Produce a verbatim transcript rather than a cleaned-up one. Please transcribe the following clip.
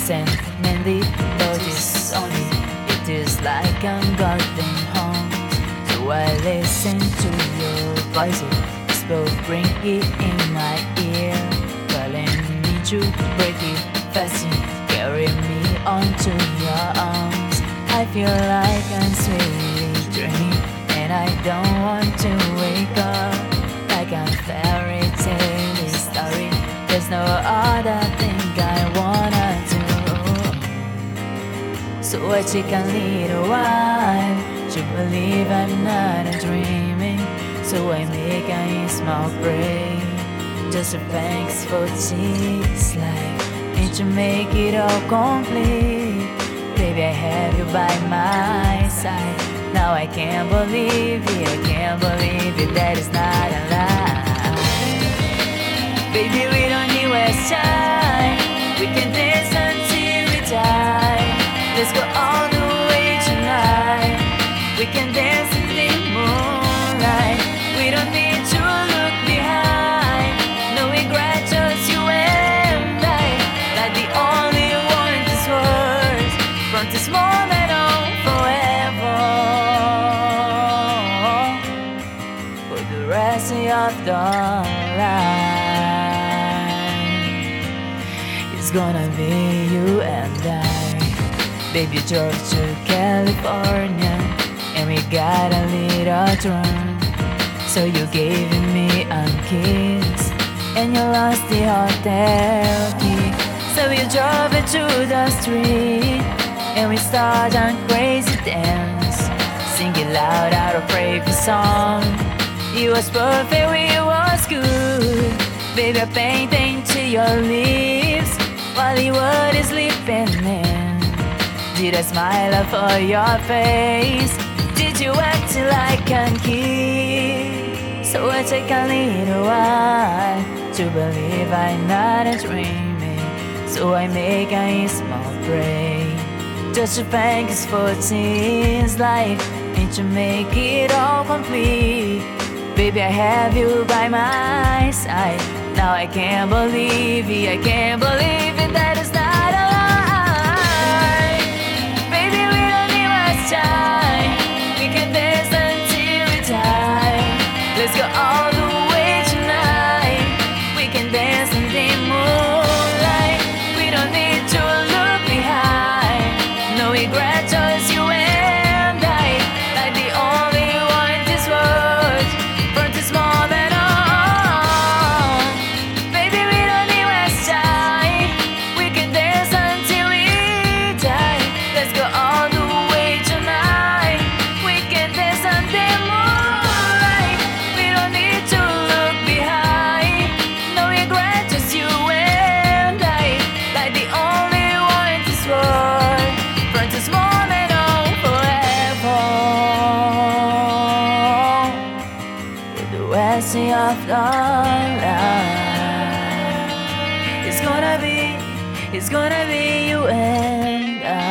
Sentimentally, notice only it is like a garden home. So I listen to your voice, it's both ringing in my ear, calling me to break it fast, carry me onto your arms. I feel like I'm sweetly dreaming, and I don't want to wake up. Like a fairy tale story, there's no other thing I wanna do. So I take a little while to believe I'm not dreaming. So I make a small break, just a thanks for this life, and to make it all complete. Baby, I have you by my side. Now I can't believe it, I can't believe it, that is not a lie. Baby, we don't need waste time, we can dance until we die. Let's go all the way tonight, we can dance in the moonlight. We don't need to look behind, no regret, just you and I. Like the only one in this world, from this moment on forever, for the rest of the life. It's gonna be you and I. Baby, drove to California, and we got a little drunk. So you gave me a kiss, and you lost the hotel key. So we drove it to the street, and we started a crazy dance, singing loud out a favorite song. It was perfect, it was good. Baby, I painted to your lips while you were sleeping in. Did I smile up for your face? Did you act like a kid? So I take a little while to believe I'm not dreaming. So I make a small break, just to thanks for this life, and to make it all complete. Baby, I have you by my side. Now I can't believe it, I can't believe it, that is not a lie. Baby, we don't need much time, we can dance until we die. Let's go all the way tonight, we can dance in the moonlight. We don't need to look behind, no regret, just you and I. Like the only one in this world, from this moment on. Baby, we don't need much time, we can dance until we die. Let's go all the way tonight, we can dance on the moonlight. We don't need to look behind, no regret, just you and I. Like the only one in this world, from this moment on forever, for the rest of the life. It's gonna be, it's gonna be you and I.